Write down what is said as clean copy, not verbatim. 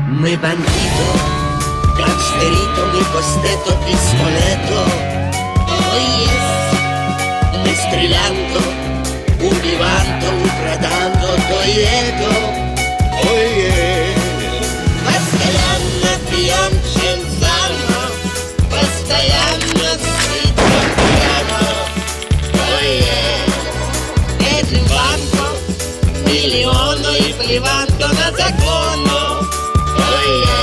Мы бандито, гангстерито, мы костето, пистолето. Мы стрелянто, убиванто, украданто, доето. Постоянно пьем чинзано, постоянно сидим прямо. Этим банко, миллиону и плеванто на закону.